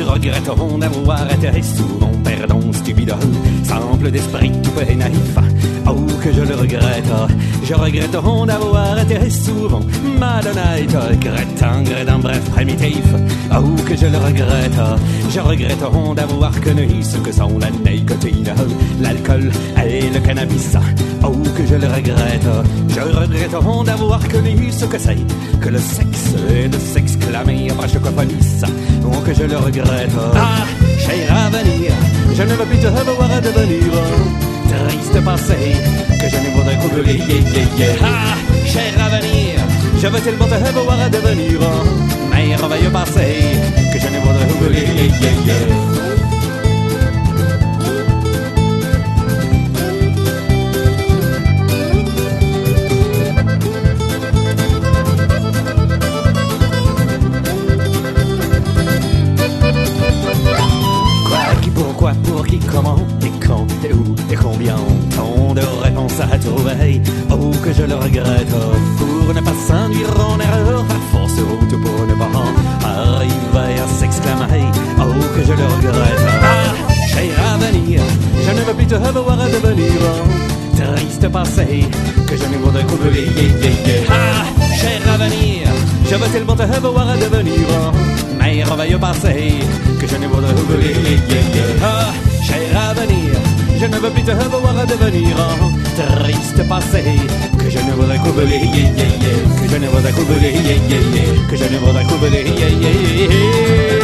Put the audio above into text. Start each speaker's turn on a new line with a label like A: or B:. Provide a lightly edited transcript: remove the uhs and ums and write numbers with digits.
A: regrettons d'avoir été souvent perdant stupide, simple d'esprit tout peu naïf. Oh, que je le regrette, je regrette d'avoir été souvent malhonnête, crétin, bref, primitif. Oh, que je le regrette, je regrette d'avoir connu ce que sont la nicotine, l'alcool et le cannabis. Oh, que je le regrette, je regrette d'avoir connu ce que c'est que le sexe et de s'exclamer après chaque police. Oh, que je le regrette. Ah, cher avenir, je ne veux plus te revoir devenir triste passé, que je ne voudrais qu'oublier. Ah, cher avenir, je veux tellement te revoir devenir merveilleux passé, que je ne voudrais oublier. Pourquoi, pour qui, comment, et quand, et où, et combien, tant de réponses à trouver. Oh, que je le regrette, pour ne pas s'induire en erreur, à force route pour ne pas arriver à s'exclamer. Oh, que je le regrette. Ah, cher avenir, je ne veux plus te revoir devenir triste passé, que je ne voudrais qu'oublier. Ah, cher avenir, je veux tellement te revoir devenir merveilleux passé, que je ne voudrais oublier. Ah, cher avenir, je ne veux plus te revoir devenir triste passé, que je ne voudrais qu'oublier, que je ne voudrais qu'oublier, que je ne voudrais qu'oublier.